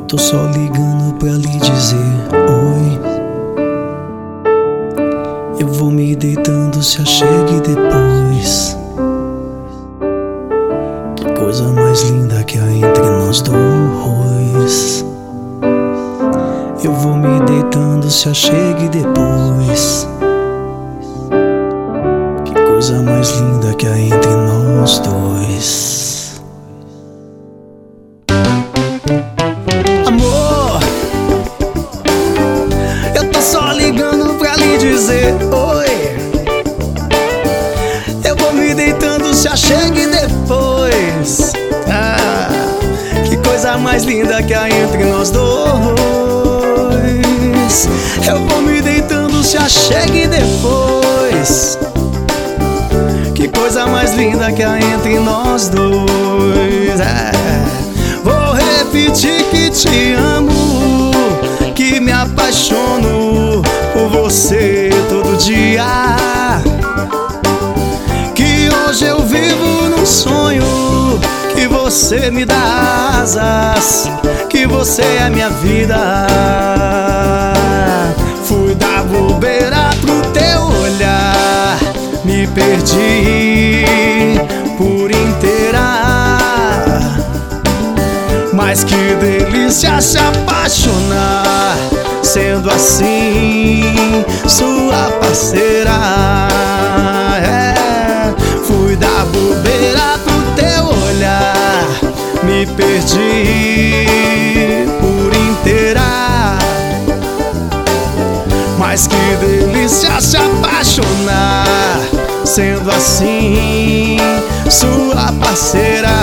Tô só ligando pra lhe dizer oi. Eu vou me deitando, se achegue depois. Que coisa mais linda que há entre nós dois. Eu vou me deitando, se achegue depois. Que coisa mais linda que há entre nós dois. Amor, eu tô só ligando pra lhe dizer oi. Eu vou me deitando, se achegue depois. Que coisa mais linda que há entre nós dois. Eu vou me deitando, se achegue depois. Que coisa mais linda que há entre nós dois. Vou repetir que te amo, que me apaixono por você todo dia. Que hoje eu vivo num sonho, que você me dá asas, que você é minha vida. Fui dar bobeira pro teu olhar, me perdi por inteira. Mas que delícia se apaixonar, sendo assim sua parceira. Fui dar bobeira pro teu olhar, me perdi por inteira. Mas que delícia se apaixonar, sendo assim sua parceira.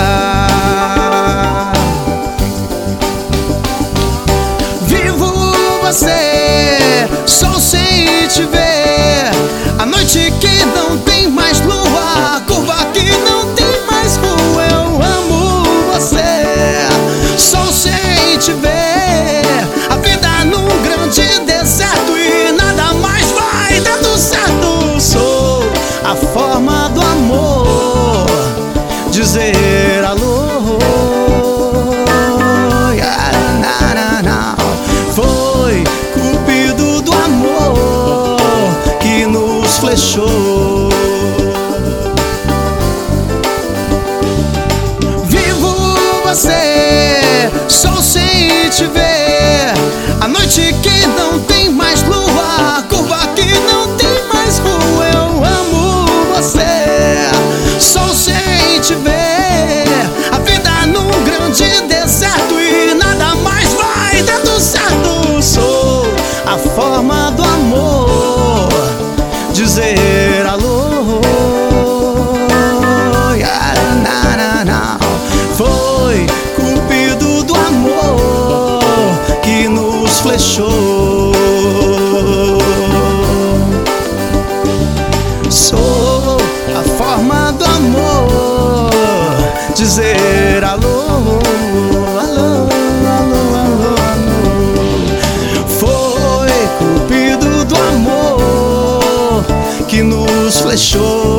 Só sem te ver, a noite que não tem mais lua, a curva que não tem mais rua. Eu amo você, só sem te ver, a vida num grande deserto e nada mais vai dando certo. Sou a forma do amor, dizer alô. Foi Cupido do amor que nos flechou. Vivo você, só sem te ver, a noite que não tem mais lua, a curva que não tem mais rua. Eu amo você, só sem te ver, a vida num grande deserto e nada mais vai dando certo. Sou a forma do amor, dizer alô. Foi Cupido do amor que nos flechou. Sou a forma do amor, dizer alô. Alô, alô, alô, alô. Foi Cupido do amor que nos flechou.